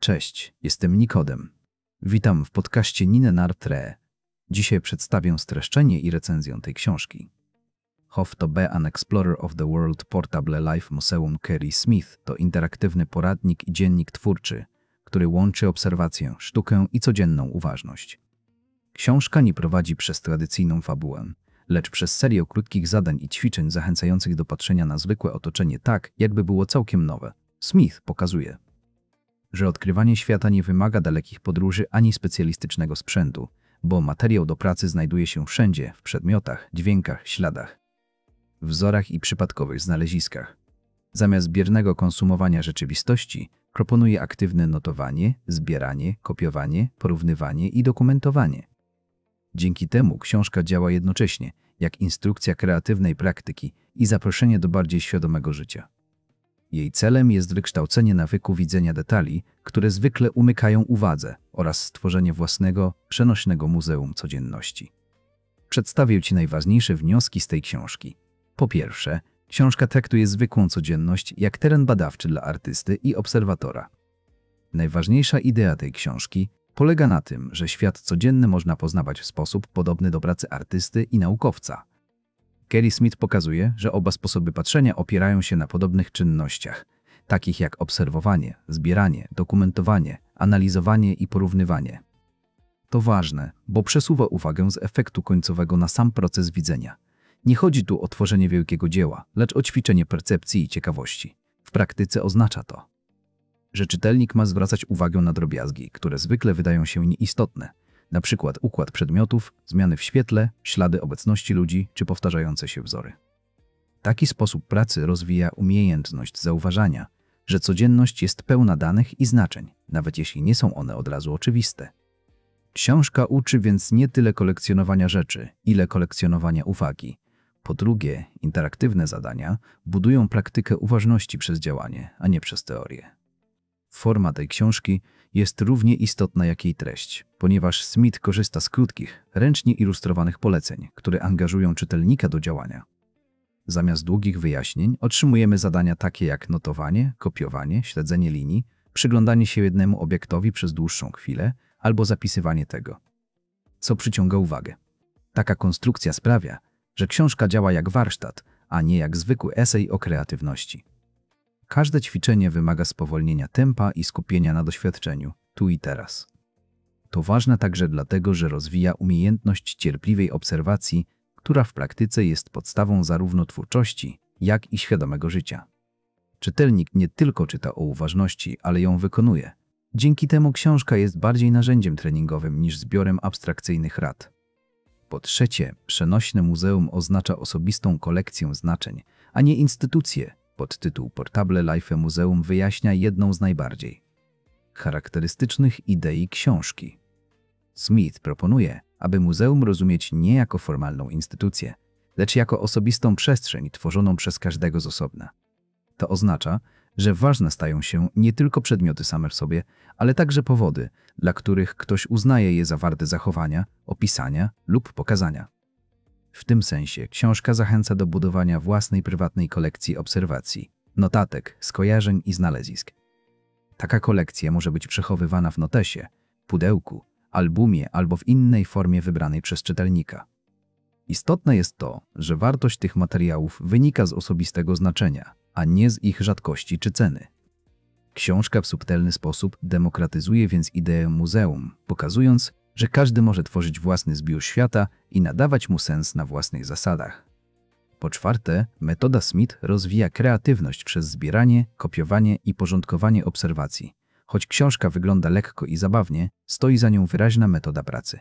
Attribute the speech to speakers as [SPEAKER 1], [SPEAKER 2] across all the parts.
[SPEAKER 1] Cześć, jestem Nikodem. Witam w podcaście Nine Nartre. Dzisiaj przedstawię streszczenie i recenzję tej książki. How to be an Explorer of the World Portable Life Museum Kerry Smith to interaktywny poradnik i dziennik twórczy, który łączy obserwację, sztukę i codzienną uważność. Książka nie prowadzi przez tradycyjną fabułę, lecz przez serię krótkich zadań i ćwiczeń zachęcających do patrzenia na zwykłe otoczenie tak, jakby było całkiem nowe. Smith pokazuje, że odkrywanie świata nie wymaga dalekich podróży ani specjalistycznego sprzętu, bo materiał do pracy znajduje się wszędzie, w przedmiotach, dźwiękach, śladach, wzorach i przypadkowych znaleziskach. Zamiast biernego konsumowania rzeczywistości, proponuje aktywne notowanie, zbieranie, kopiowanie, porównywanie i dokumentowanie. Dzięki temu książka działa jednocześnie jak instrukcja kreatywnej praktyki i zaproszenie do bardziej świadomego życia. Jej celem jest wykształcenie nawyku widzenia detali, które zwykle umykają uwadze, oraz stworzenie własnego, przenośnego muzeum codzienności. Przedstawię Ci najważniejsze wnioski z tej książki. Po pierwsze, książka traktuje zwykłą codzienność jak teren badawczy dla artysty i obserwatora. Najważniejsza idea tej książki polega na tym, że świat codzienny można poznawać w sposób podobny do pracy artysty i naukowca. Kerry Smith pokazuje, że oba sposoby patrzenia opierają się na podobnych czynnościach, takich jak obserwowanie, zbieranie, dokumentowanie, analizowanie i porównywanie. To ważne, bo przesuwa uwagę z efektu końcowego na sam proces widzenia. Nie chodzi tu o tworzenie wielkiego dzieła, lecz o ćwiczenie percepcji i ciekawości. W praktyce oznacza to, że czytelnik ma zwracać uwagę na drobiazgi, które zwykle wydają się nieistotne, na przykład układ przedmiotów, zmiany w świetle, ślady obecności ludzi czy powtarzające się wzory. Taki sposób pracy rozwija umiejętność zauważania, że codzienność jest pełna danych i znaczeń, nawet jeśli nie są one od razu oczywiste. Książka uczy więc nie tyle kolekcjonowania rzeczy, ile kolekcjonowania uwagi. Po drugie, interaktywne zadania budują praktykę uważności przez działanie, a nie przez teorię. Forma tej książki jest równie istotna jak jej treść, ponieważ Smith korzysta z krótkich, ręcznie ilustrowanych poleceń, które angażują czytelnika do działania. Zamiast długich wyjaśnień otrzymujemy zadania takie jak notowanie, kopiowanie, śledzenie linii, przyglądanie się jednemu obiektowi przez dłuższą chwilę albo zapisywanie tego, co przyciąga uwagę. Taka konstrukcja sprawia, że książka działa jak warsztat, a nie jak zwykły esej o kreatywności. Każde ćwiczenie wymaga spowolnienia tempa i skupienia na doświadczeniu, tu i teraz. To ważne także dlatego, że rozwija umiejętność cierpliwej obserwacji, która w praktyce jest podstawą zarówno twórczości, jak i świadomego życia. Czytelnik nie tylko czyta o uważności, ale ją wykonuje. Dzięki temu książka jest bardziej narzędziem treningowym niż zbiorem abstrakcyjnych rad. Po trzecie, przenośne muzeum oznacza osobistą kolekcję znaczeń, a nie instytucję. Podtytuł Portable Life Museum wyjaśnia jedną z najbardziej charakterystycznych idei książki. Smith proponuje, aby muzeum rozumieć nie jako formalną instytucję, lecz jako osobistą przestrzeń tworzoną przez każdego z osobna. To oznacza, że ważne stają się nie tylko przedmioty same w sobie, ale także powody, dla których ktoś uznaje je za warte zachowania, opisania lub pokazania. W tym sensie książka zachęca do budowania własnej prywatnej kolekcji obserwacji, notatek, skojarzeń i znalezisk. Taka kolekcja może być przechowywana w notesie, pudełku, albumie albo w innej formie wybranej przez czytelnika. Istotne jest to, że wartość tych materiałów wynika z osobistego znaczenia, a nie z ich rzadkości czy ceny. Książka w subtelny sposób demokratyzuje więc ideę muzeum, pokazując, że każdy może tworzyć własny zbiór świata i nadawać mu sens na własnych zasadach. Po czwarte, metoda Smith rozwija kreatywność przez zbieranie, kopiowanie i porządkowanie obserwacji. Choć książka wygląda lekko i zabawnie, stoi za nią wyraźna metoda pracy.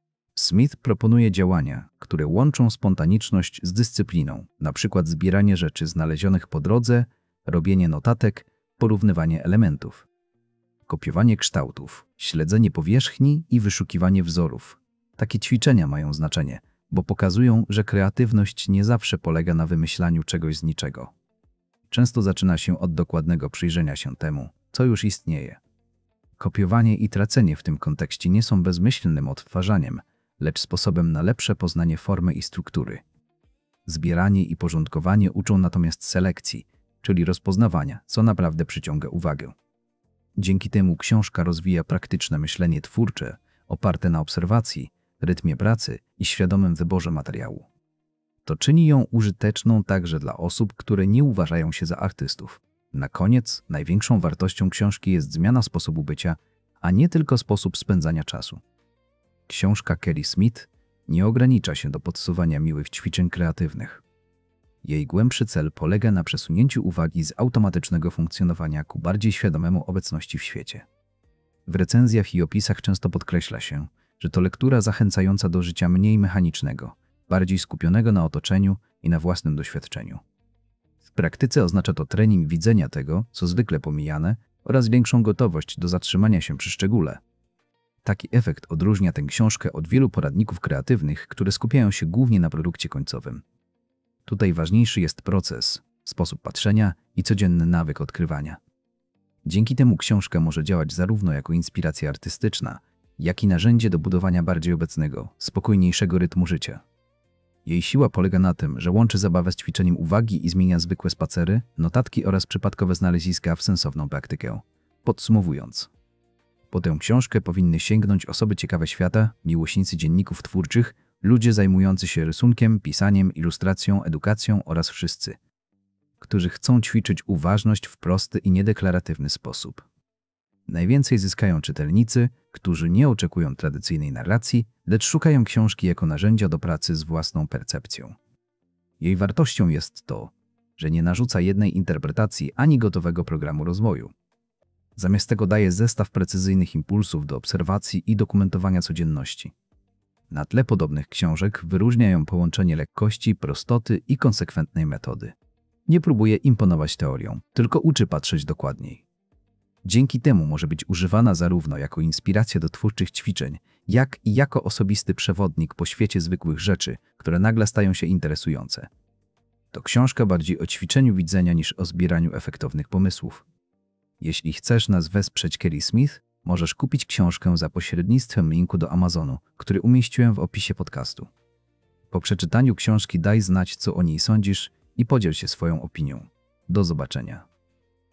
[SPEAKER 1] Smith proponuje działania, które łączą spontaniczność z dyscypliną, np. zbieranie rzeczy znalezionych po drodze, robienie notatek, porównywanie elementów, kopiowanie kształtów, śledzenie powierzchni i wyszukiwanie wzorów. Takie ćwiczenia mają znaczenie, bo pokazują, że kreatywność nie zawsze polega na wymyślaniu czegoś z niczego. Często zaczyna się od dokładnego przyjrzenia się temu, co już istnieje. Kopiowanie i tracenie w tym kontekście nie są bezmyślnym odtwarzaniem, lecz sposobem na lepsze poznanie formy i struktury. Zbieranie i porządkowanie uczą natomiast selekcji, czyli rozpoznawania, co naprawdę przyciąga uwagę. Dzięki temu książka rozwija praktyczne myślenie twórcze, oparte na obserwacji, rytmie pracy i świadomym wyborze materiału. To czyni ją użyteczną także dla osób, które nie uważają się za artystów. Na koniec, największą wartością książki jest zmiana sposobu bycia, a nie tylko sposób spędzania czasu. Książka Kelly Smith nie ogranicza się do podsuwania miłych ćwiczeń kreatywnych. Jej głębszy cel polega na przesunięciu uwagi z automatycznego funkcjonowania ku bardziej świadomemu obecności w świecie. W recenzjach i opisach często podkreśla się, że to lektura zachęcająca do życia mniej mechanicznego, bardziej skupionego na otoczeniu i na własnym doświadczeniu. W praktyce oznacza to trening widzenia tego, co zwykle pomijane, oraz większą gotowość do zatrzymania się przy szczególe. Taki efekt odróżnia tę książkę od wielu poradników kreatywnych, które skupiają się głównie na produkcie końcowym. Tutaj ważniejszy jest proces, sposób patrzenia i codzienny nawyk odkrywania. Dzięki temu książka może działać zarówno jako inspiracja artystyczna, jak i narzędzie do budowania bardziej obecnego, spokojniejszego rytmu życia. Jej siła polega na tym, że łączy zabawę z ćwiczeniem uwagi i zmienia zwykłe spacery, notatki oraz przypadkowe znaleziska w sensowną praktykę. Podsumowując, po tę książkę powinny sięgnąć osoby ciekawe świata, miłośnicy dzienników twórczych, ludzie zajmujący się rysunkiem, pisaniem, ilustracją, edukacją oraz wszyscy, którzy chcą ćwiczyć uważność w prosty i niedeklaratywny sposób. Najwięcej zyskają czytelnicy, którzy nie oczekują tradycyjnej narracji, lecz szukają książki jako narzędzia do pracy z własną percepcją. Jej wartością jest to, że nie narzuca jednej interpretacji ani gotowego programu rozwoju. Zamiast tego daje zestaw precyzyjnych impulsów do obserwacji i dokumentowania codzienności. Na tle podobnych książek wyróżnia ją połączenie lekkości, prostoty i konsekwentnej metody. Nie próbuje imponować teorią, tylko uczy patrzeć dokładniej. Dzięki temu może być używana zarówno jako inspiracja do twórczych ćwiczeń, jak i jako osobisty przewodnik po świecie zwykłych rzeczy, które nagle stają się interesujące. To książka bardziej o ćwiczeniu widzenia niż o zbieraniu efektownych pomysłów. Jeśli chcesz nas wesprzeć Kelly Smith, możesz kupić książkę za pośrednictwem linku do Amazonu, który umieściłem w opisie podcastu. Po przeczytaniu książki daj znać, co o niej sądzisz i podziel się swoją opinią. Do zobaczenia.